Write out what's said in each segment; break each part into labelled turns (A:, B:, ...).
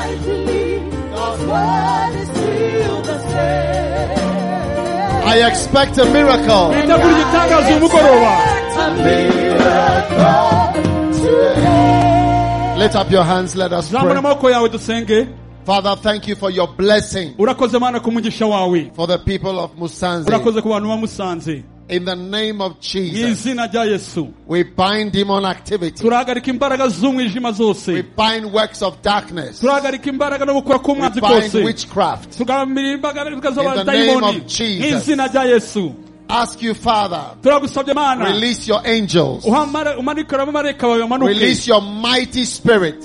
A: mightily. God's word is still the same.
B: I expect a miracle.
A: A miracle today.
B: Lift up your hands, let us pray. Father, thank you for your blessing for the people of Musanze. In the name of Jesus, we bind demon activity. We bind works of darkness. We bind witchcraft. In the name of Jesus, ask you, Father, release your angels. Release your mighty spirit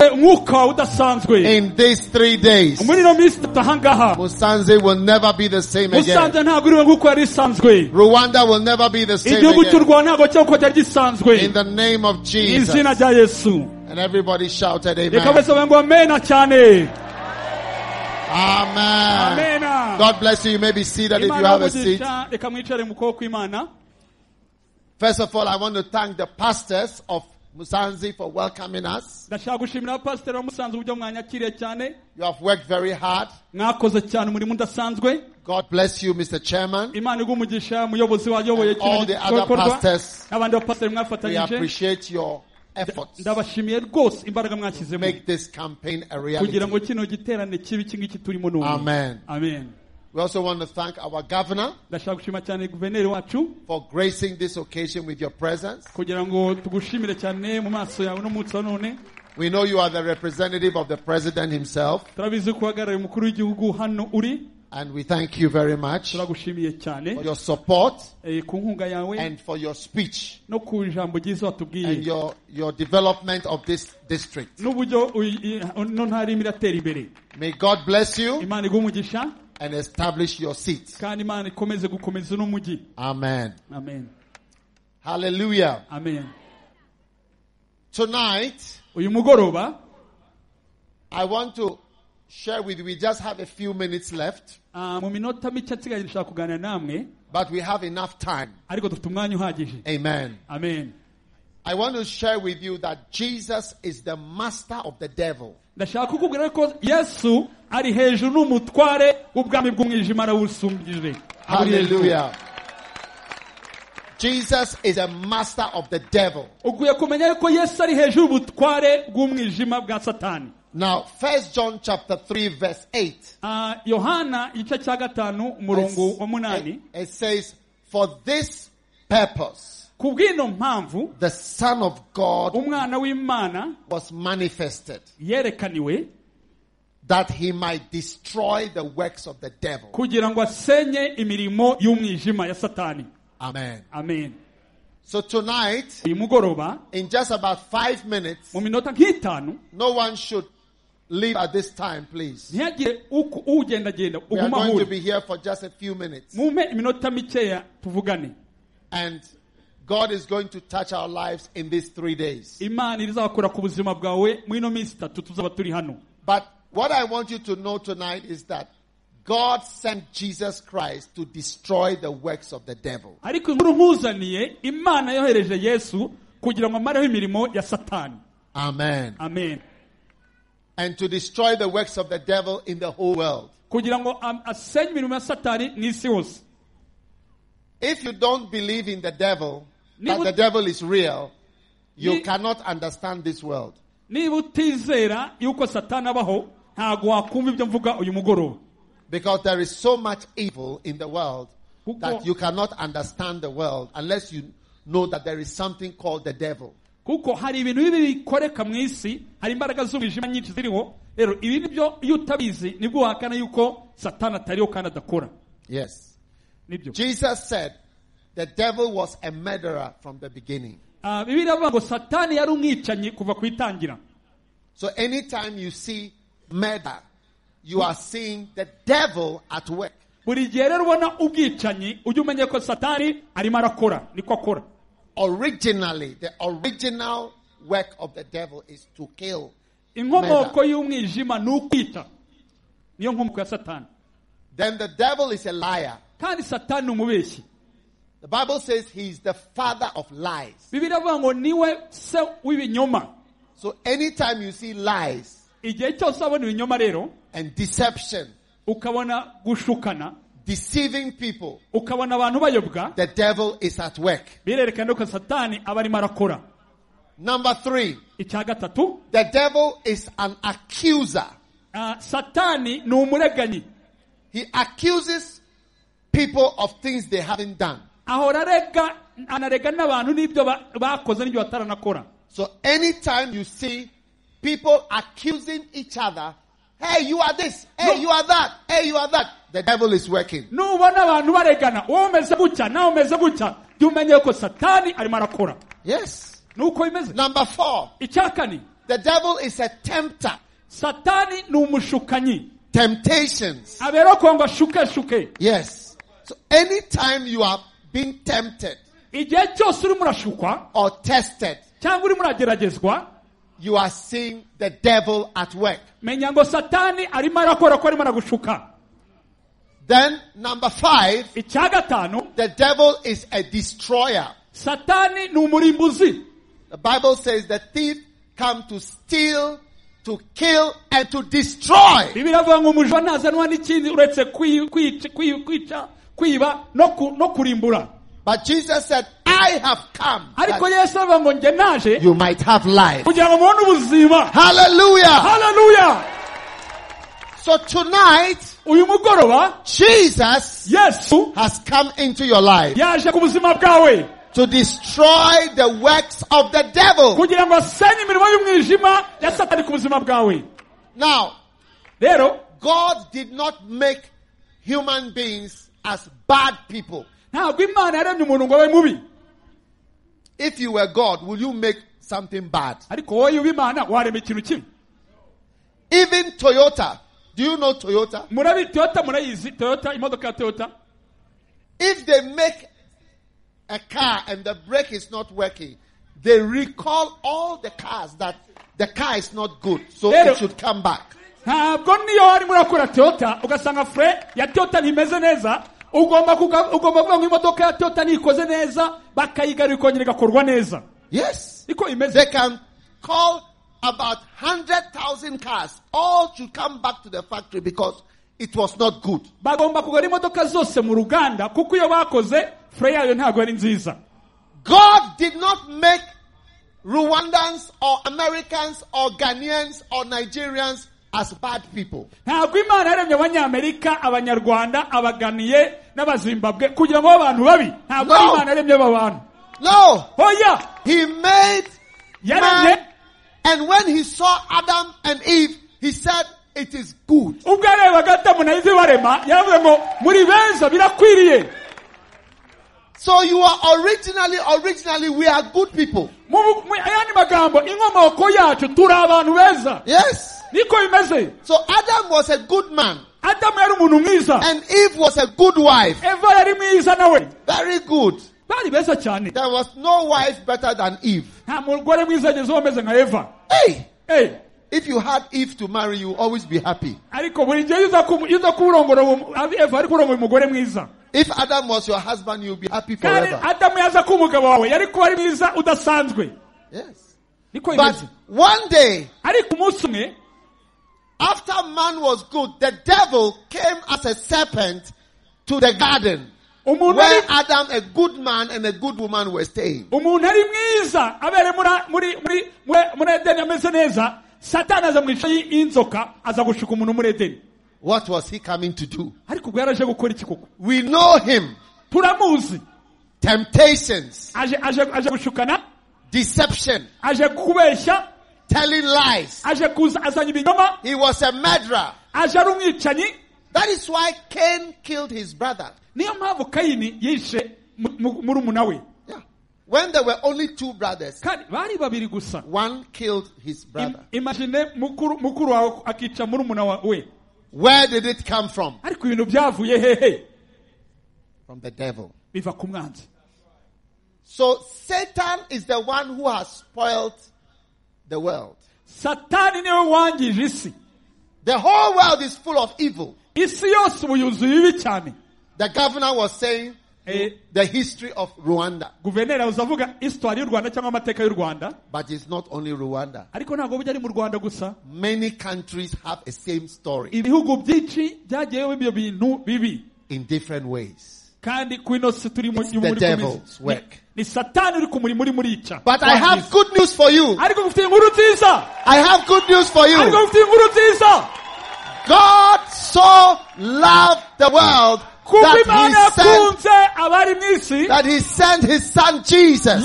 B: in these 3 days. Musanze will never be the same again. Rwanda will never be the same again. In the name of Jesus. And everybody shouted amen. Amen. God bless you. You may be seated if you have a seat. First of all, I want to thank the pastors of Musanze for welcoming us. You have worked very hard. God bless you, Mr. Chairman. And all the other pastors. We appreciate your efforts to make this campaign a reality. Amen.
C: Amen.
B: We also want to thank our governor for gracing this occasion with your presence. We know you are the representative of the president himself. And we thank you very much for your support and for your speech and your development of this district. May God bless you and establish your seat. Amen.
C: Amen.
B: Hallelujah.
C: Amen.
B: Tonight, I want to share with you. We just have a few minutes left, but we have enough time. Amen.
C: Amen.
B: I want to share with you that Jesus is the master of the devil. Hallelujah. Jesus is a master of the devil. Now, 1 John chapter 3 verse 8. It says, for this purpose, the Son of God was manifested, that he might destroy the works of the devil. Amen.
C: Amen.
B: So tonight, in just about 5 minutes, no one should leave at this time, please. We are going to be here for just a few minutes. And God is going to touch our lives in these 3 days. But what I want you to know tonight is that God sent Jesus Christ to destroy the works of the devil. Amen.
C: Amen.
B: And to destroy the works of the devil in the whole world. If you don't believe in the devil, that the devil is real, you cannot understand this world. Because there is so much evil in the world that you cannot understand the world unless you know that there is something called the devil. Yes. Jesus said the devil was a murderer from the beginning. So anytime you see murder, you are seeing the devil at work. Originally, the original work of the devil is to kill. Murder. Then the devil is a liar. The Bible says he is the father of lies. So anytime you see lies, and deception, deceiving people, the devil is at work. Number 3, the devil is an accuser. He accuses people of things they haven't done. So anytime you see people accusing each other, hey, you are this, hey, you are that, hey, you are that, the devil is working. Yes. Number 4, the devil is a tempter. Temptations. Yes. So anytime you are being tempted or tested, you are seeing the devil at work. Then number 5, the devil is a destroyer. The Bible says the thief comes to steal, to kill, and to destroy. But Jesus said, I have come that you might have life. Hallelujah.
C: Hallelujah.
B: So tonight, Jesus has come into your life to destroy the works of the devil. Now, God did not make human beings as bad people. If you were God, would you make something bad? Even Toyota. Do you know Toyota? If they make a car and the brake is not working, they recall all the cars that the car is not good, so it should come back. Yes. They can call about 100,000 cars. All should come back to the factory because it was not good. God did not make Rwandans or Americans or Ghanaians or Nigerians as bad people. No.
C: Oh yeah.
B: He made man, and when he saw Adam and Eve, he said, it is good. So you are originally we are good people. Yes. So Adam was a good man. And Eve was a good wife. Very good. There was no wife better than Eve. Hey. If you had Eve to marry, you will always be happy. If Adam was your husband, you'll be happy forever. Yes. But one day, after man was good, the devil came as a serpent to the garden where Adam, a good man, and a good woman were staying. What was he coming to do? We know him. Temptations, deception, telling lies. He was a murderer. That is why Cain killed his brother. Yeah. When there were only two brothers, one killed his brother. Where did it come from? From the devil. So Satan is the one who has spoiled the world. The whole world is full of evil. The governor was saying the history of Rwanda. But it's not only Rwanda. Many countries have the same story. In different ways. It's the devil's work. But I have good news for you. I have good news for you. God so loved the world that he sent his son Jesus.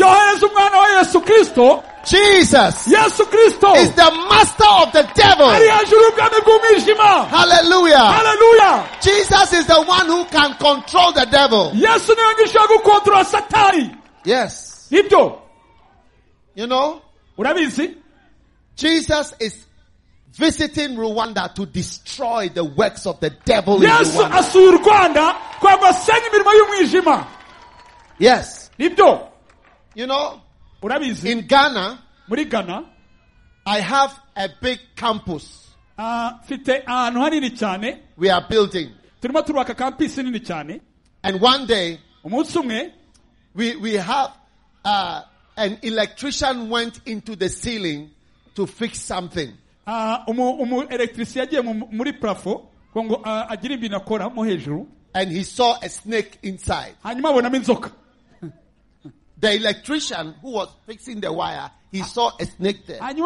B: Jesus is the master of the devil. Hallelujah. Hallelujah. Jesus is the one who can control the devil. Yes. You know, Jesus is visiting Rwanda to destroy the works of the devil in Rwanda. Yes. You know, in Ghana, I have a big campus. We are building. And one day, we have an electrician went into the ceiling to fix something. And he saw a snake inside. The electrician who was fixing the wire, he saw a snake there. When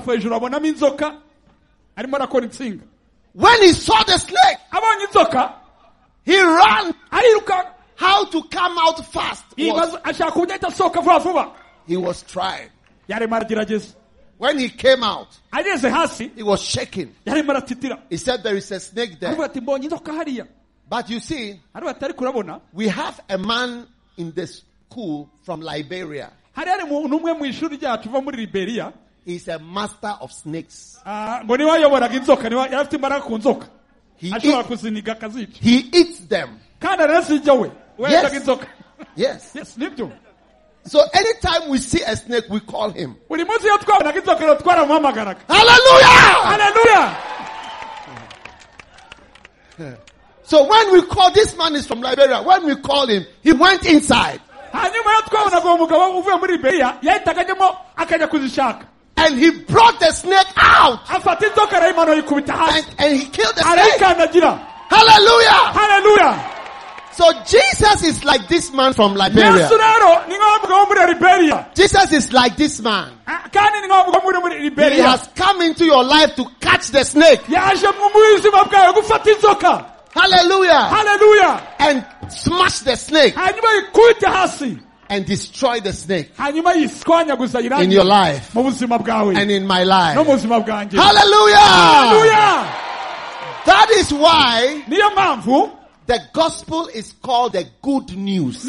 B: he saw the snake, he ran. How to come out fast? He was trying. When he came out, he was shaking. He said there is a snake there. But you see, we have a man in the school from Liberia. He's a master of snakes. He eats them. Yes. Yes. So anytime we see a snake, we call him. Hallelujah! Hallelujah! So when we call, this man is from Liberia. When we call him, he went inside. And he brought the snake out. And he killed the snake. Hallelujah! Hallelujah! So Jesus is like this man from Liberia. Jesus is like this man. He has come into your life to catch the snake. Hallelujah. Hallelujah. And smash the snake. And destroy the snake. In your life. And in my life. Hallelujah. Hallelujah. That is why the gospel is called the good news.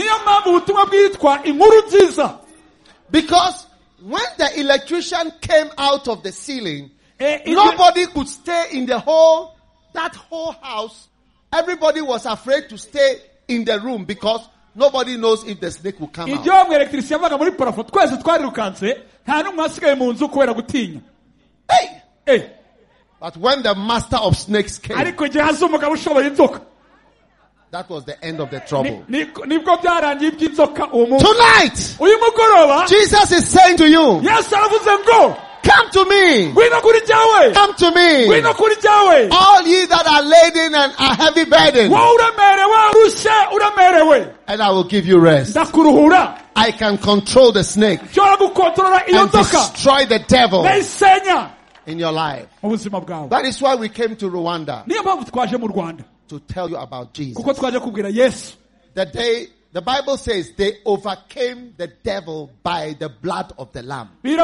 B: Because when the electrician came out of the ceiling, nobody could stay in that whole house. Everybody was afraid to stay in the room because nobody knows if the snake will come out. Hey! But when the master of snakes came, that was the end of the trouble. Tonight, Jesus is saying to you, come to me. Come to me. All ye that are laden and are heavy burdened, and I will give you rest. I can control the snake and destroy the devil in your life. That is why we came to Rwanda, to tell you about Jesus. The Bible says they overcame the devil by the blood of the Lamb. The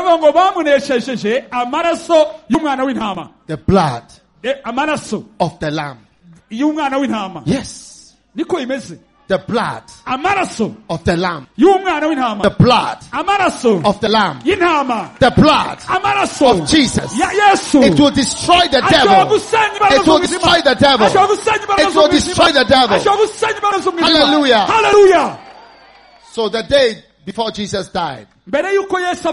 B: blood of the Lamb. Yes. The blood of the Lamb. The blood of the Lamb. The blood of Jesus. It will destroy the devil. It will destroy the devil. It will destroy the devil. Hallelujah. Hallelujah. So the day before Jesus died,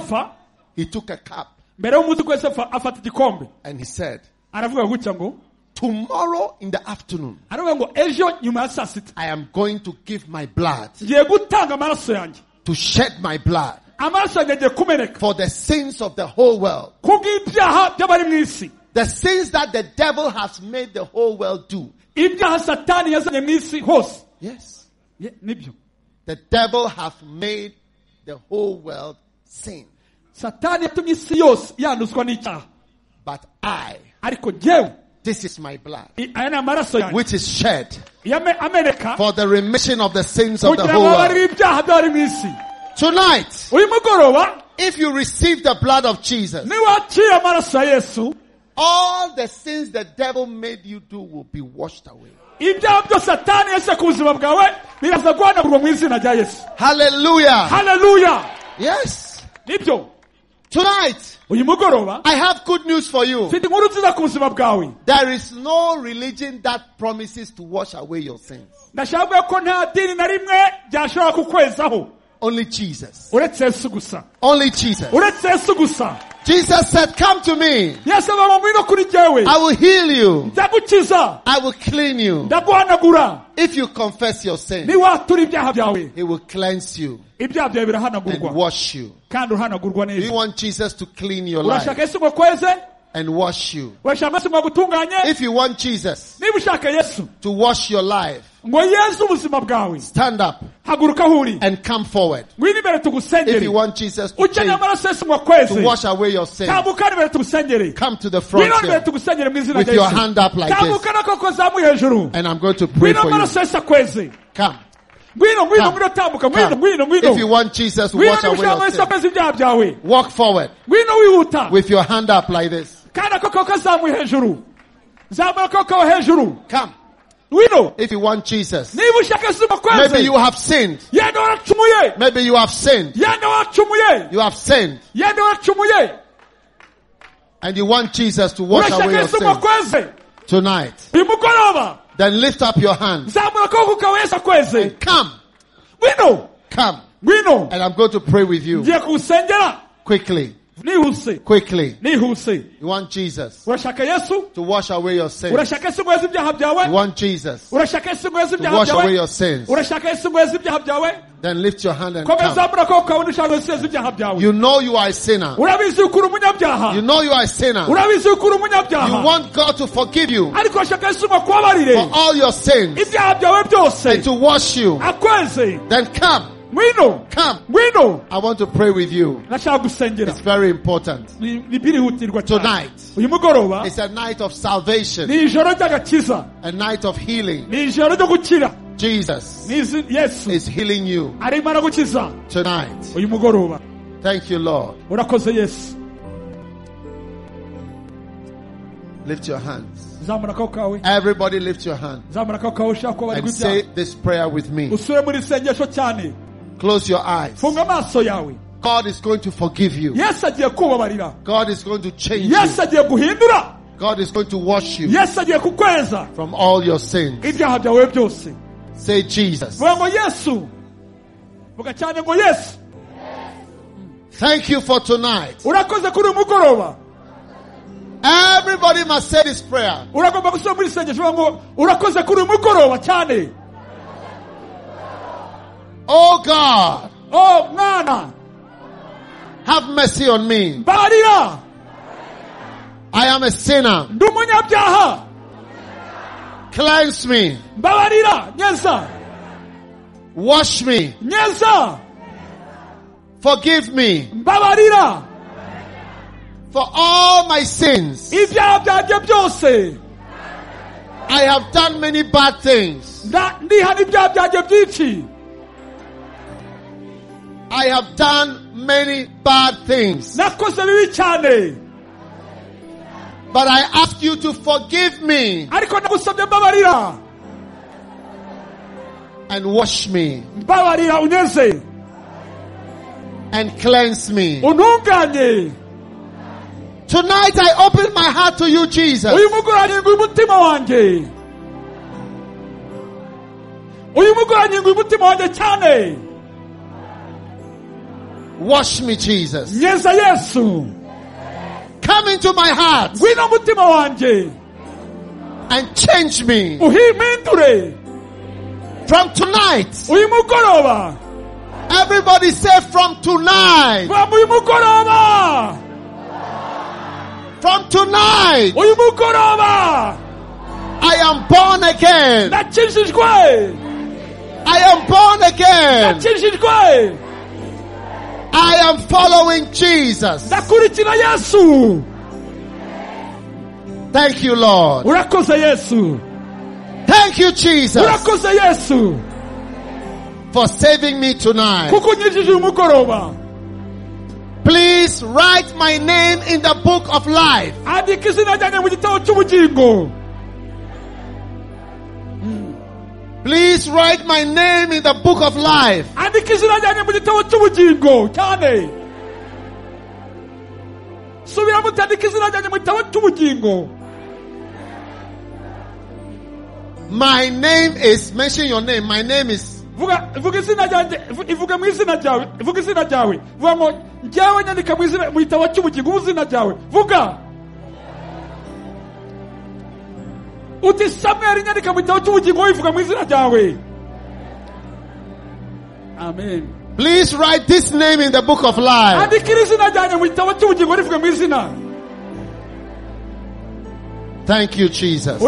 B: he took a cup and he said, tomorrow in the afternoon, I am going to give my blood, to shed my blood for the sins of the whole world. The sins that the devil has made the whole world do. Yes. The devil has made the whole world sin. But this is my blood, which is shed for the remission of the sins of the whole world. Tonight, if you receive the blood of Jesus, all the sins the devil made you do will be washed away. Hallelujah.
C: Hallelujah.
B: Yes. Tonight, I have good news for you. There is no religion that promises to wash away your sins. Only Jesus. Only Jesus. Jesus said, come to me. I will heal you. I will clean you. If you confess your sin, He will cleanse you and wash you. Do you want Jesus to clean your life and wash you? If you want Jesus to wash your life, stand up and come forward. If you want Jesus to wash away your sin, come to the front here with your hand up like this, and I'm going to pray for you. Come. If you want Jesus to wash away your sin, walk forward with your hand up like this. Come. If you want Jesus, maybe you have sinned. Maybe you have sinned. You have sinned. And you want Jesus to wash away your sin tonight. Then lift up your hands and come. Come. And I'm going to pray with you. Quickly. Quickly. You want Jesus to wash away your sins. You want Jesus to wash away your sins. Then lift your hand and come. You know you are a sinner. You know you are a sinner. You want God to forgive you for all your sins and to wash you. Then come. Come. I want to pray with you. It's very important. Tonight, it's a night of salvation, a night of healing. Jesus is healing you tonight. Thank you, Lord. Lift your hands. Everybody lift your hands and say this prayer with me. Close your eyes. God is going to forgive you. God is going to change you. God is going to wash you from all your sins. Say Jesus. Thank you for tonight. Everybody must say this prayer. Oh God.
C: Oh Nana.
B: Have mercy on me. I am a sinner. Cleanse me. Wash me. Forgive me for all my sins. I have done many bad things. I have done many bad things. But I ask you to forgive me and wash me and cleanse me. Tonight I open my heart to you, Jesus. Wash me, Jesus. Come into my heart. and change me. From tonight. Everybody say from tonight. From tonight. I am born again. I am born again. I am following Jesus. Thank you, Lord. Thank you, Jesus, for saving me tonight. Please write my name in the book of life. Please write my name in the book of life. My name is, mention your name. My name is.
C: Amen.
B: Please write this name in the book of life. Thank you, Jesus.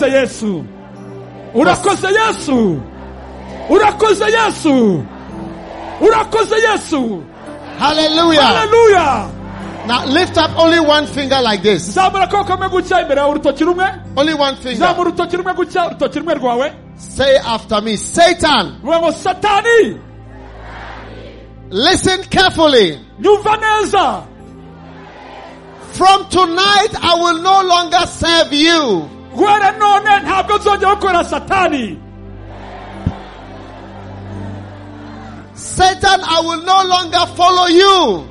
B: Hallelujah.
C: Hallelujah.
B: Now lift up only one finger like this. Only one finger. Say after me, Satan. Listen carefully. From tonight I will no longer serve you. Satan, I will no longer follow you.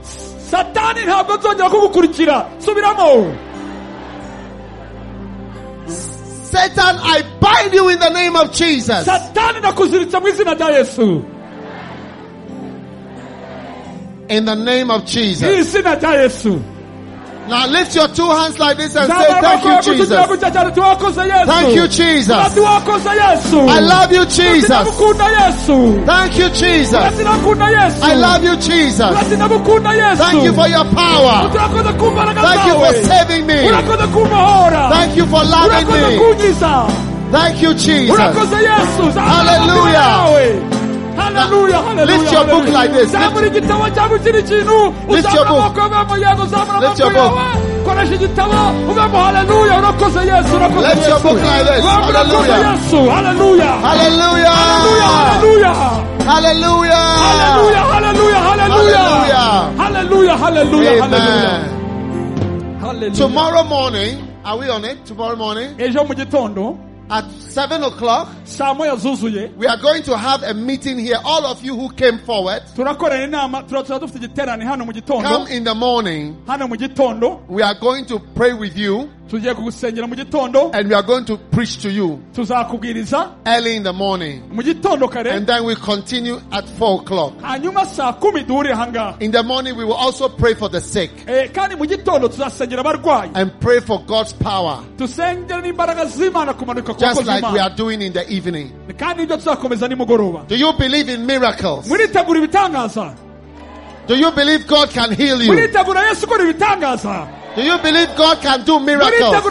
B: Satan, I bind you in the name of Jesus. In the name of Jesus. Now lift your two hands like this and say, thank you, Jesus. Thank you, Jesus. I love you, Jesus. Thank you, Jesus. I love you, Jesus. Thank you for your power. Thank you for saving me. Thank you for loving me. Thank you, Jesus. Hallelujah.
C: Hallelujah, hallelujah.
B: Lift your book like this. Lift your book. Lift your book. Let your book like this. Hallelujah.
C: Hallelujah.
B: Hallelujah.
C: Hallelujah.
B: Hallelujah.
C: Hallelujah. Hallelujah.
B: Amen. Tomorrow morning, are we on it? Tomorrow morning? At 7 o'clock, we are going to have a meeting here. All of you who came forward, come in the morning. We are going to pray with you. And we are going to preach to you early in the morning. And then we continue at 4 o'clock. In the morning we will also pray for the sick. And pray for God's power. Just like we are doing in the evening. Do you believe in miracles? Do you believe God can heal you? Do you believe God can do miracles?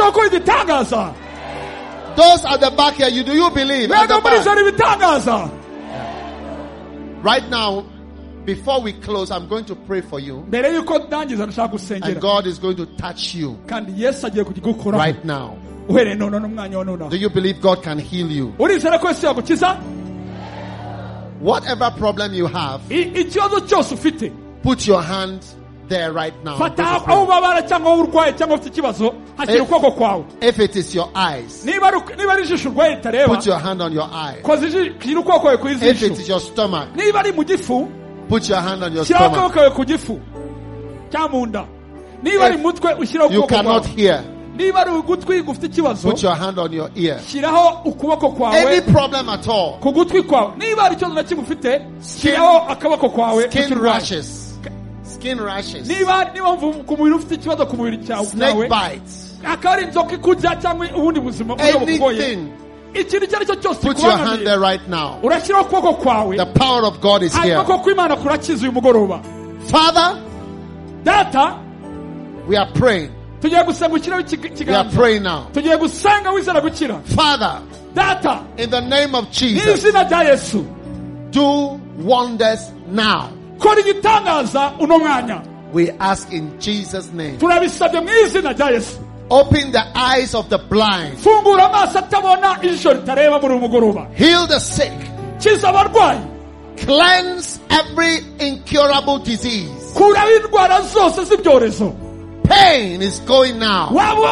B: Those at the back here, do you believe? At the back? Right now, before we close, I'm going to pray for you. And God is going to touch you right now. Do you believe God can heal you? Whatever problem you have, put your hand there right now. If it is your eyes, put your hand on your eye. If it is your stomach, put your hand on your stomach. If you cannot hear, put your hand on your ear. Any problem at all, skin rashes, skin rashes,
C: snake
B: bites,
C: anything.
B: Put your hand there right now. The power of God is here. Father, we are praying. We are praying now. Father, in the name of Jesus, do wonders now. We ask in Jesus' name. Open the eyes of the blind. Heal the sick. Cleanse every incurable disease. Pain is going now.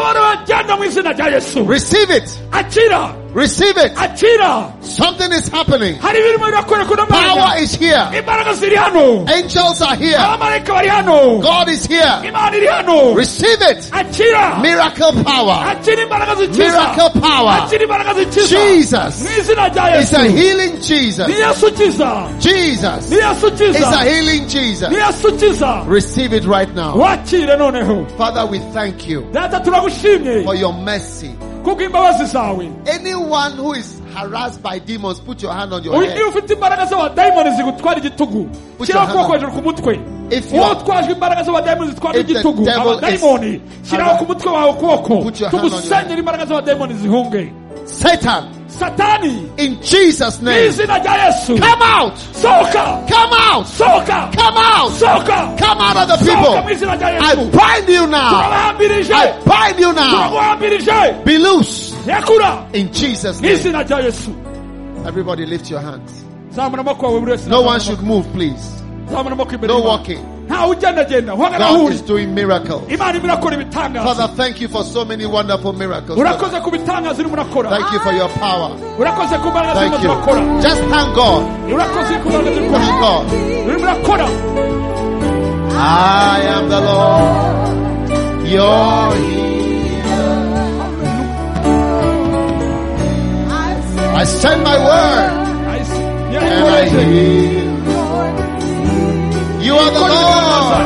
B: Receive it. Receive it. Something is happening. Power is here. Angels are here. God is here. Receive it. Miracle power. Miracle power. Jesus is a healing Jesus. Jesus is a healing Jesus. Receive it right now. Father, we thank you for your mercy. Anyone who is harassed by demons, put your hand on your head. Put your hand on. If the devil is put your hand on your head. Satan, in Jesus' name, come out! Come out! Come out! Come out of the people! I bind you now! I bind you now! Be loose! In Jesus' name. Everybody lift your hands. No one should move, please. No walking. God is doing miracles. Father, thank you for so many wonderful miracles. Thank you for your power. Thank you. Just thank God. Thank God. I am the Lord, your healer. I send my word and I heal. You are the Lord.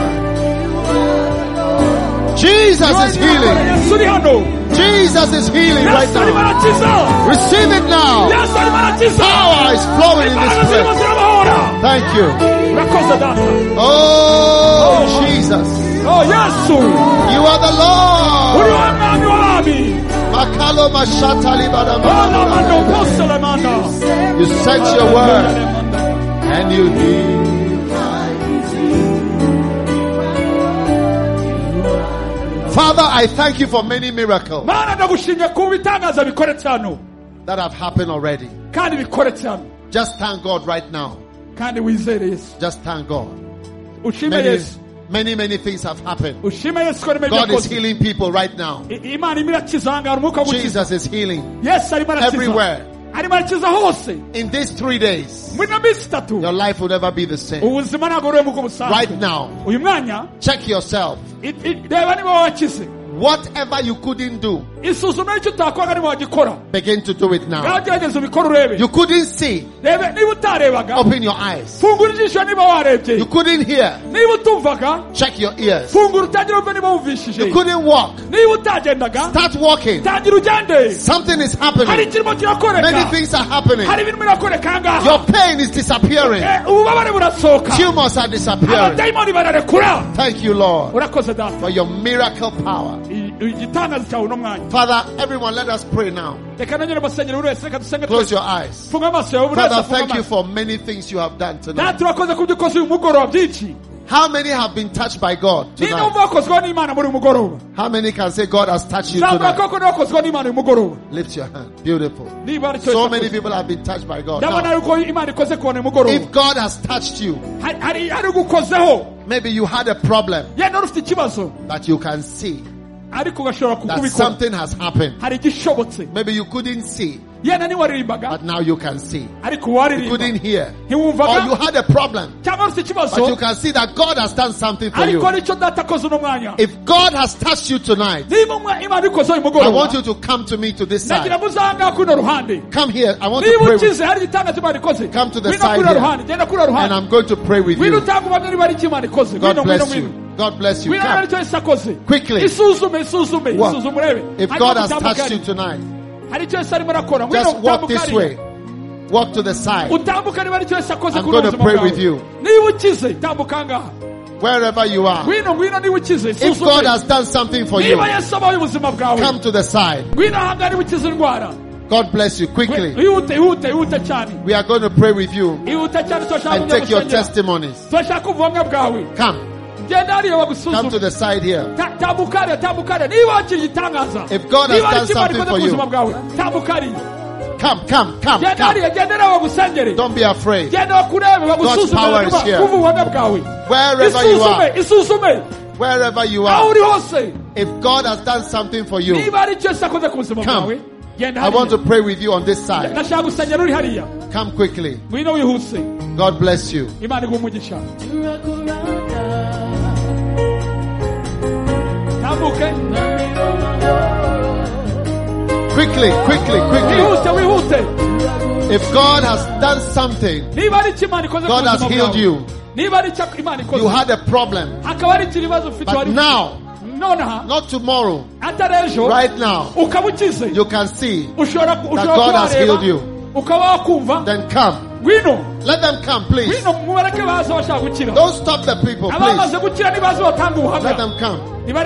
B: Jesus is healing. Jesus is healing right now. Receive it now. Power is flowing in this place. Thank you. Oh, Jesus. You are the Lord. You sent your word and you heal. Father, I thank you for many miracles that have happened already. Just thank God right now. Just thank God. Many things have happened. God is healing people right now. Jesus is healing everywhere. In these 3 days, your life will never be the same. Right now, check yourself. Whatever you couldn't do, begin to do it now. You couldn't see, open your eyes. You couldn't hear, check your ears. You couldn't walk, start walking. Something is happening. Many things are happening. Your pain is disappearing. Tumors are disappearing. Thank you, Lord, for your miracle power. Father, everyone, let us pray now. Close your eyes. Father, thank you for many things you have done tonight. How many have been touched by God tonight? How many can say God has touched you tonight? Lift your hand. Beautiful. So many people have been touched by God. Now, if God has touched you, maybe you had a problem that you can see, that something has happened. Maybe you couldn't see, But now you can see. You couldn't hear. Or you had a problem. But you can see that God has done something for you. If God has touched you tonight, I want you to come to me to this side. Come here. I want to pray with you. Come to the side here. And I'm going to pray with you. God bless you. God bless you. Come. Quickly. Walk. If God has touched you tonight, just walk this way. Walk to the side. I'm going to pray with you. Wherever you are. If God has done something for you, come to the side. God bless you. Quickly. We are going to pray with you and take your testimonies. Come. Come to the side here. If God has done something for you, come. Don't be afraid. God's power is here. Wherever you are, if God has done something for you, come. I want to pray with you on this side. Come quickly. God bless you. Quickly. If God has done something, God has healed you. You had a problem, but now, not tomorrow, right now, you can see that God has healed you. Then come. Let them come, please. Don't stop the people, please. Let them come.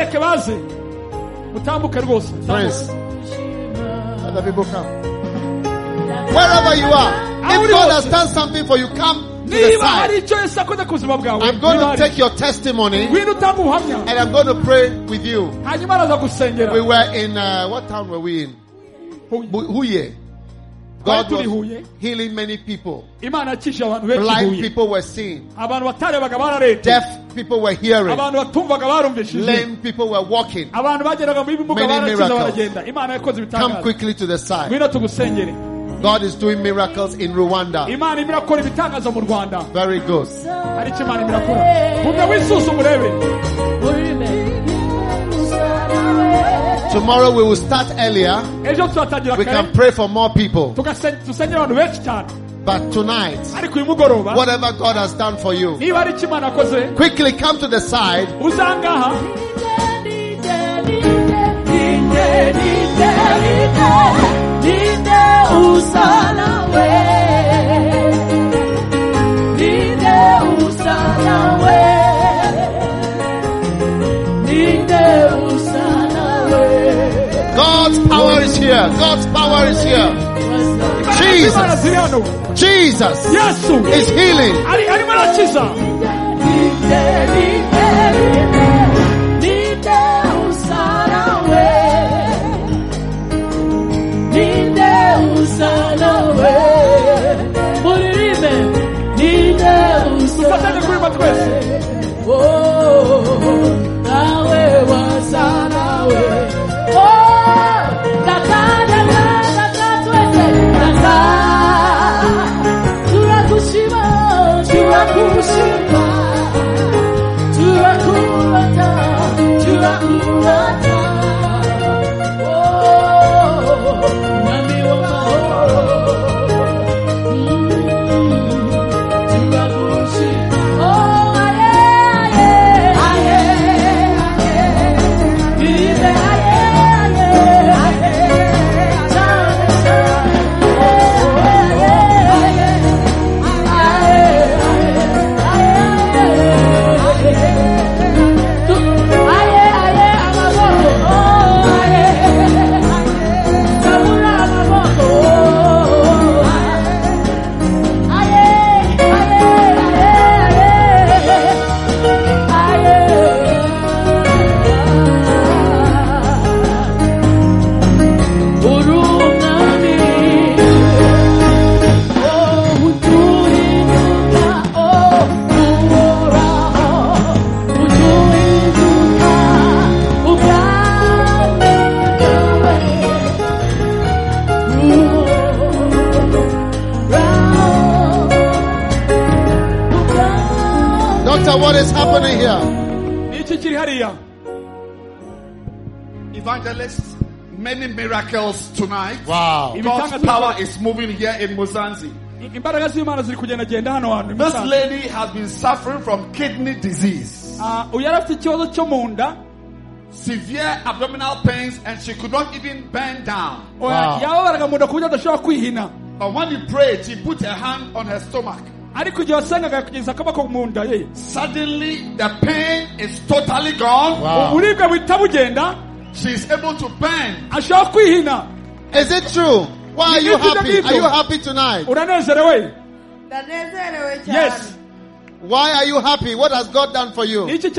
B: Friends, let the people come. Wherever you are, if God has done something for you, come to the side. I'm going to take your testimony and I'm going to pray with you. We were in, what town were we in? Huye. God was healing many people. Blind people were seeing. Deaf people were hearing. Lame people were walking. Many miracles. Come quickly to the side. God is doing miracles in Rwanda. Very good. Tomorrow we will start earlier. We can pray for more people. But tonight, whatever God has done for you, quickly come to the side. God's power is here. God's power is here. Jesus is healing. happening here?
D: Evangelists, many miracles tonight.
B: Wow.
D: God's power is moving here in Musanze. This lady has been suffering from kidney disease. Severe abdominal pains, and she could not even bend down.
B: Wow.
D: But when he prayed, she put her hand on her stomach. Suddenly, the pain is totally gone.
B: Wow.
D: She is able to bend.
B: Is it true? Why are you happy? Are you happy tonight?
C: Yes.
B: Why are you happy? What has God done for you?
C: I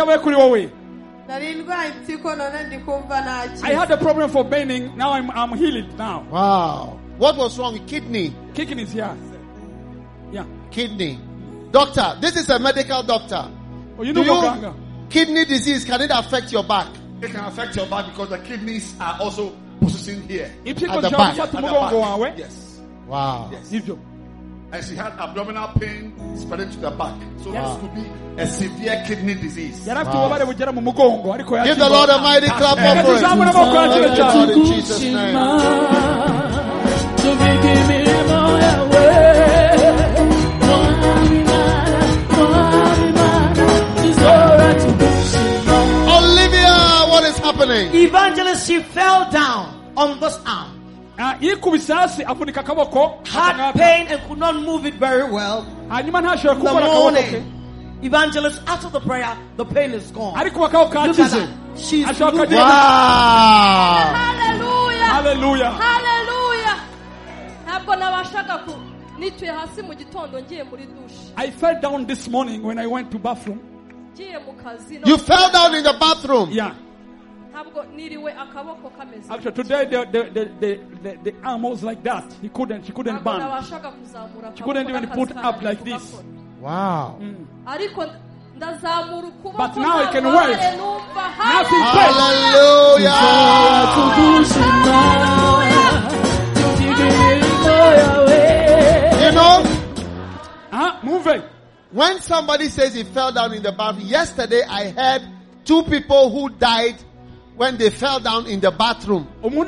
C: had a problem for bending. Now I'm healed now.
B: Wow. What was wrong? Kidney.
C: Kidneys, yeah. Yeah.
B: Kidney. Doctor, this is a medical doctor.
C: Oh, you know
B: kidney disease, can it affect your back?
D: It can affect your back because the kidneys are also positioned here.
B: At the back.
D: At the back. Yes.
B: Wow.
D: Yes. And she had abdominal pain spreading to the back. So this could be a severe kidney disease.
B: Wow. Give the Lord a mighty clap for it. Lord, in Jesus' name. Olivia, what is happening?
A: Evangelist, she fell down on this arm. Had pain and could not move it very well. In the morning, Evangelist, after the prayer, the pain is gone. Look at that. She's moving.
B: Wow.
C: Hallelujah.
E: Hallelujah.
C: I fell down this morning when I went to bathroom.
B: You fell down in the bathroom?
C: Yeah. Actually, today the arm was like that. She couldn't bend. She couldn't even put up like this.
B: Wow.
C: But now I can wave. Nothing
B: Hallelujah. You know,
C: move it.
B: When somebody says he fell down in the bathroom, yesterday I heard 2 people who died when they fell down in the bathroom.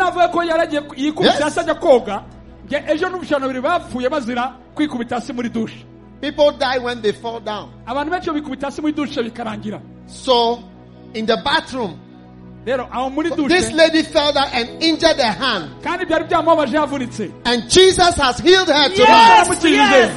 C: Yes.
B: People die when they fall down. So, in the bathroom, this lady fell down and injured her hand. And Jesus has healed her tonight.
A: Yes.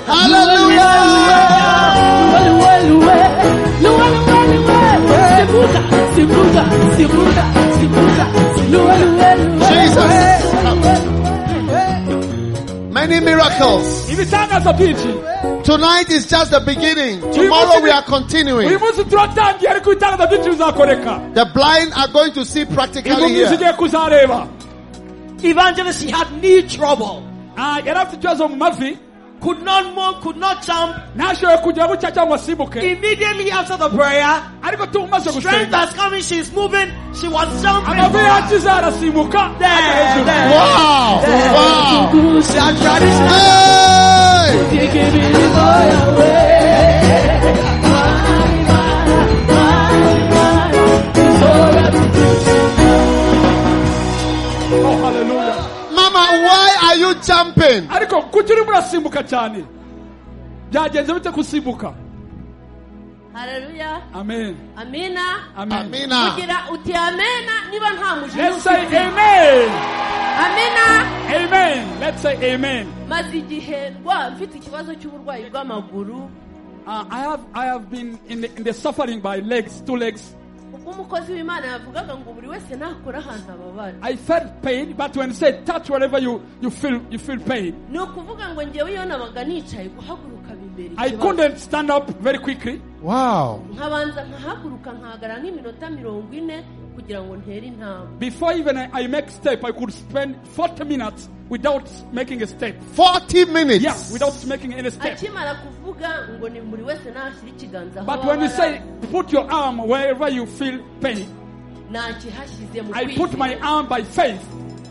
B: Jesus. Many miracles. Tonight is just the beginning. Tomorrow we are continuing. The blind are going to see practically here.
A: Evangelist, she had knee trouble. Could not move, could not jump. Immediately after the prayer, strength has come in, she's moving, she was jumping. There.
B: Wow.
C: Oh, hallelujah.
B: Mama, why are you jumping?
E: Hallelujah.
C: Amen.
E: Amina.
C: Amen.
B: Amina.
C: Let's say amen.
E: Amina.
C: Amen. Let's say amen. I have been in the suffering by legs, 2 legs. I felt pain, but when say touch wherever you feel pain. I couldn't stand up very quickly.
B: Wow.
C: Before even I make step, I could spend 40 minutes without making a step.
B: 40 minutes?
C: Yeah, without making any step. But when you say put your arm wherever you feel pain, I put my arm by faith.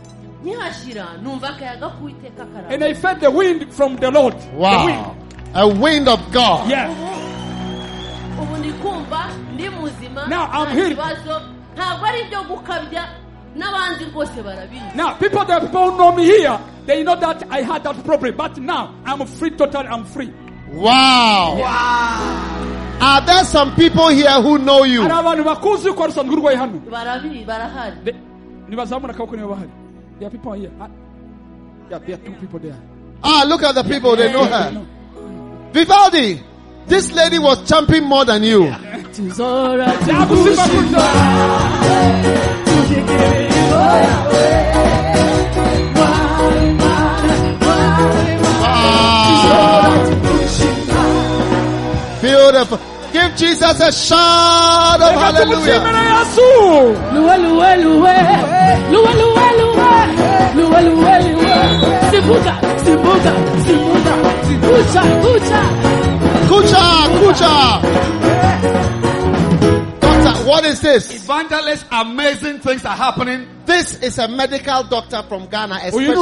C: And I felt the wind from the Lord.
B: Wow. A wind of God.
C: Yeah. Now I'm healed. Now people that don't know me here, they know that I had that problem. But now I'm free, totally. I'm free.
B: Wow.
A: Wow.
B: Are there some people here who know you?
C: There are people here. Yeah, there are two people there.
B: Ah, look at the people, they know her. Vivaldi, this lady was jumping more than you. Beautiful. Give Jesus a shout of hallelujah. Kucha. Doctor, what is this?
D: Evangelist, amazing things are happening.
B: This is a medical doctor from Ghana, especially.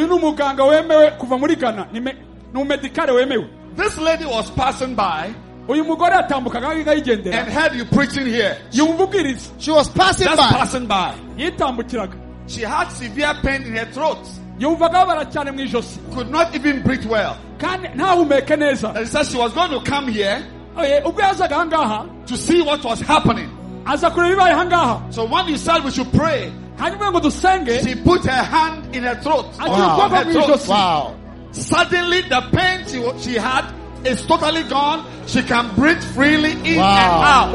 D: This lady was passing by and heard you preaching here.
B: She was passing
D: Just
B: by.
D: passing by. She had severe pain in her throat. Could not even breathe well. And said she was going to come here to see what was happening. So when you said we should pray, she put her hand in her throat.
B: Wow.
D: Suddenly the pain she had is totally gone. She can breathe freely in and out.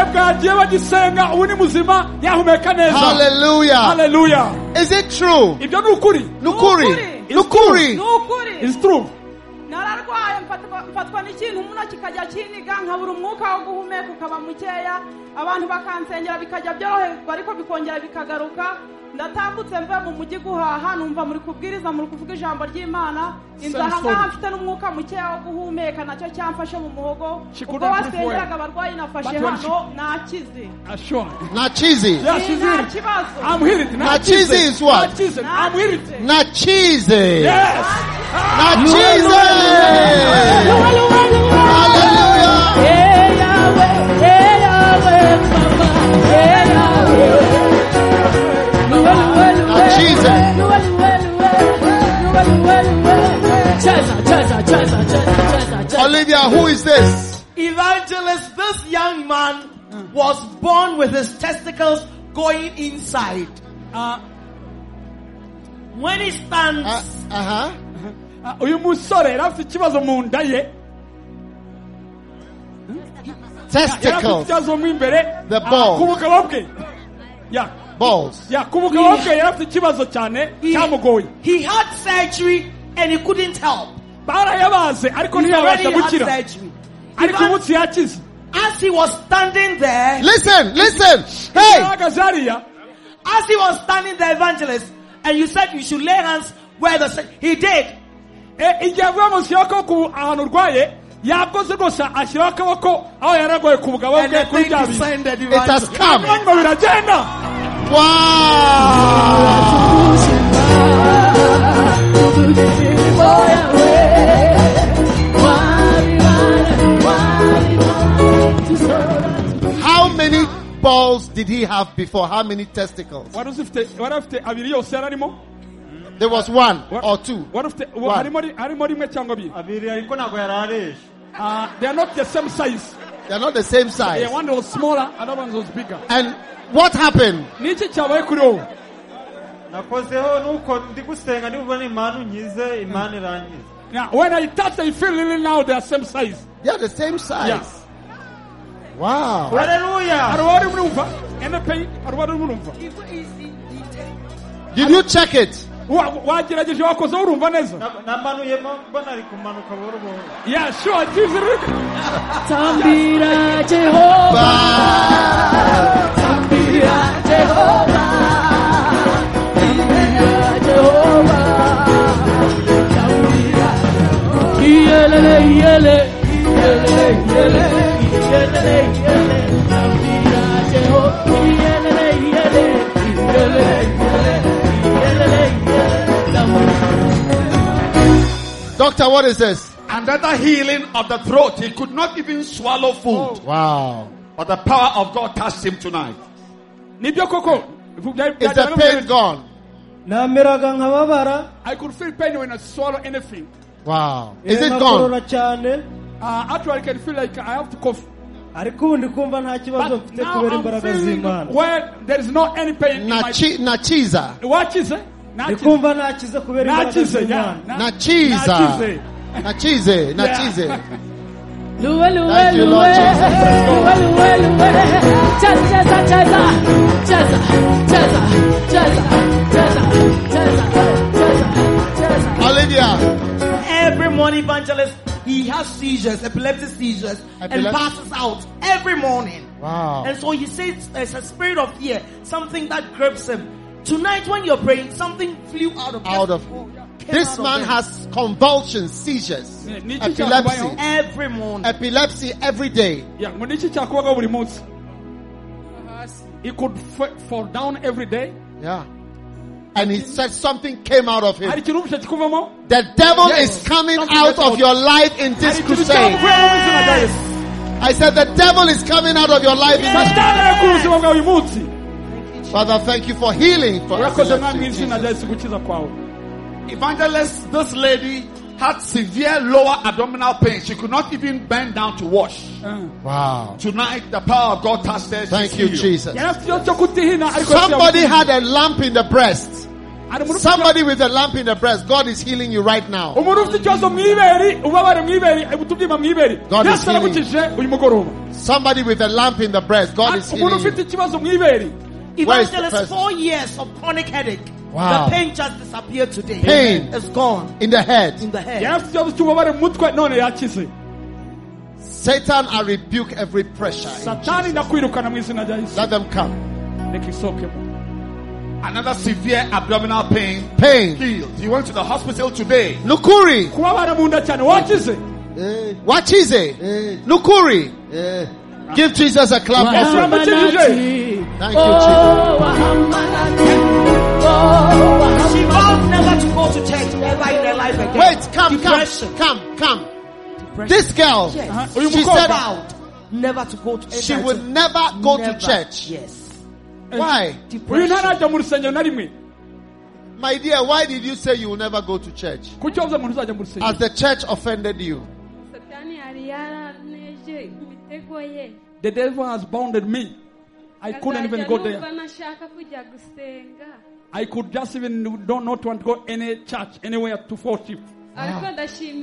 B: Hallelujah. Is it true? Nukuri.
C: It's true.
A: nararwaye mfatwa n'ikintu umuntu kikajya kiniga nkabura umwuka wo guhumeka ukaba mukeya abantu bakansengera bikajya byoroherwa ariko bikongera bikagaruka ndatambutse mve mu mujyi guhaha numva muri kubwiriza muri kuvuga ijambo ry'Imana inzaha mfite n'umwuka mukeya wo guhumeka nacyo cyamfashe mu muhogo ubwo wasengeraga abarwayi nafashe hano nakize
B: nachize
C: I'm healed.
B: Nachize is what?
C: I'm healed.
B: Nachize.
C: Yes.
B: Nachize. Hallelujah.
A: Hey Yahweh, Mama. Hey
B: Nachize. Olivia, who is this?
A: Evangelist, this young man was born with his testicles going inside. When he stands,
B: testicles, the balls. Balls.
A: He had surgery and he couldn't help. He already had surgery. As he was standing there,
B: listen, hey,
A: as he was standing there, evangelist, and you said you should lay hands where he did.
B: It has come. How many balls did he have before? How many testicles? There was one or two. One.
C: They are not the same size.
B: They are not the same size.
C: One was smaller, another one was bigger.
B: And what happened?
C: Now, when I touch, I feel really now they are same size.
B: They are the same size.
C: Yes.
B: Wow.
C: Hallelujah.
B: Did you check it?
C: Yeah, sure.
A: Tambira Jehovah. Tambira Jehovah. Tambira Jehovah. Tambira. Yele yele yele yele yele yele. Tambira Jehovah. Yele yele yele yele yele.
B: Doctor, what is this?
D: An Another healing of the throat. He could not even swallow food.
B: Wow.
D: But the power of God touched him tonight.
B: Is the pain gone?
C: I could feel pain when I swallow anything.
B: Wow. Is it gone?
C: Actually, I can feel like I have to cough. But now I'm feeling where there is no any pain in my...
B: Nachiza.
C: What is it?
B: Nachize.
E: Thank
B: you, Lord Olivia.
F: Every morning, evangelist, he has seizures, epileptic seizures, and passes out every morning.
B: Wow.
F: And so he says there's a spirit of fear, something that grips him. Tonight when you're praying, something flew out of
B: this man has convulsions, seizures, epilepsy
F: every morning,
B: epilepsy every day.
C: He could fall down every day.
B: Yeah. And he said something came out of him. The devil is coming out of your life in this crusade. I said the devil is coming out of your life in this crusade. Father, thank you for healing.
D: Evangelist, this lady had severe lower abdominal pain. She could not even bend down to wash.
B: Wow.
D: Tonight, the power of God touched her.
B: Thank you, Jesus. Somebody had a lump in the breast. Somebody with a lump in the breast. God is healing you right now. God is healing you. Somebody with a lump in the breast. God is healing you.
F: Evangelist, 4 years of chronic headache.
B: Wow.
F: The pain just disappeared today.
B: Pain
F: is gone.
B: In the head.
F: In the head.
B: Satan, I rebuke every pressure. Let them come.
D: Another severe abdominal pain. Healed. He went to the hospital today.
B: Nukuri. What is it? Nukuri. Give Jesus a clap. Thank you, Jesus.
F: She vowed never to go to church ever in her life again.
B: Wait, come.
F: Depression.
B: This girl, she said
F: never to go to church.
B: She would never go to church.
F: Yes.
B: Why?
F: Depression.
B: My dear, why did you say you will never go to church? As the church offended you.
C: The devil has bounded me. I couldn't even go there. I could just even don't want to go any church, anywhere to worship. I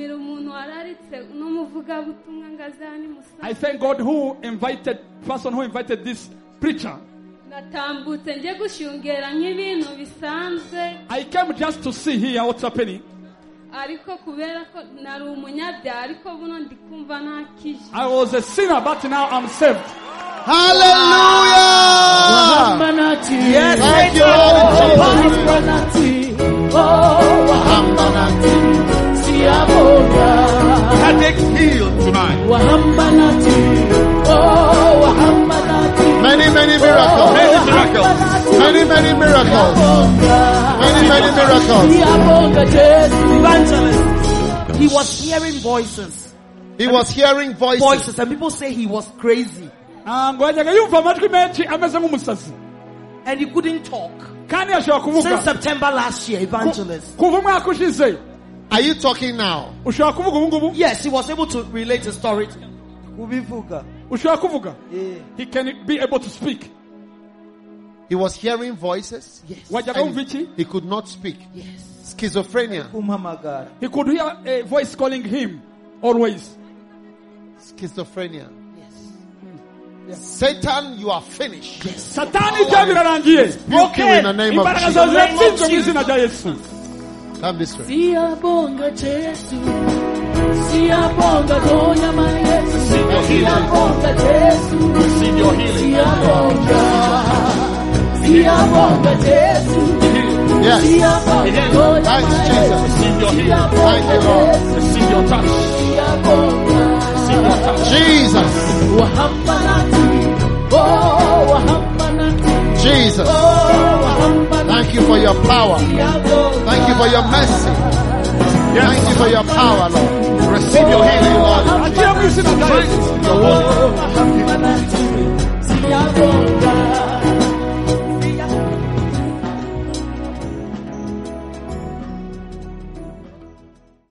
C: thank God person who invited this preacher. I came just to see here what's happening. I was a sinner, but now I'm saved.
B: Hallelujah!
F: Yes,
B: thank
D: you, headache healed tonight.
B: Many miracles. Many miracles.
F: Evangelist, he was hearing voices. And people say he was crazy. And he couldn't talk. Since September last year, evangelist.
B: Are you talking now?
F: Yes, he was able to relate a story.
C: He can be able to speak.
B: He was hearing voices.
F: Yes.
B: He could not speak.
F: Yes.
B: Schizophrenia.
C: He could hear a voice calling him always.
B: Schizophrenia. Yes. Satan, you are finished.
F: Yes.
C: Satan is broken
B: in the name of Jesus. Come this way.
D: Receive your healing.
B: Yes. Thanks, Jesus.
D: Receive your healing.
B: Thank you, Lord.
D: Receive your touch. Receive your touch.
B: Jesus. Jesus. Thank you for your power. Thank you for your mercy. Thank you for your power, Lord. Receive your healing, Lord. Your body.